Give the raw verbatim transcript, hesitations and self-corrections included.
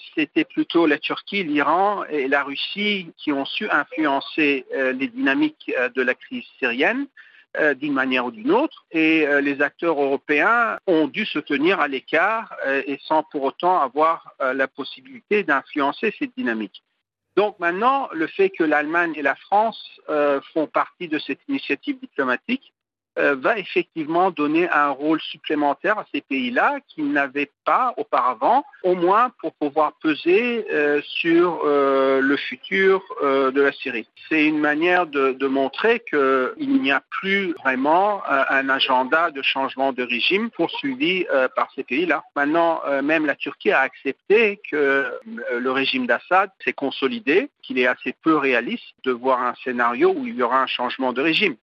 c'était plutôt la Turquie, l'Iran et la Russie qui ont su influencer euh, les dynamiques euh, de la crise syrienne euh, d'une manière ou d'une autre. Et euh, les acteurs européens ont dû se tenir à l'écart euh, et sans pour autant avoir euh, la possibilité d'influencer cette dynamique. Donc maintenant, le fait que l'Allemagne et la France euh, font partie de cette initiative diplomatique euh, va effectivement donner un rôle supplémentaire à ces pays-là qui n'avaient pas auparavant, au moins pour pouvoir peser euh, sur euh, le futur euh, de la Syrie. C'est une manière de, de montrer qu'il n'y a plus vraiment euh, un agenda de changement de régime poursuivi euh, par ces pays-là. Maintenant, euh, même la Turquie a accepté que euh, le régime d'Assad s'est consolidé, qu'il est assez peu réaliste de voir un scénario où il y aura un changement de régime.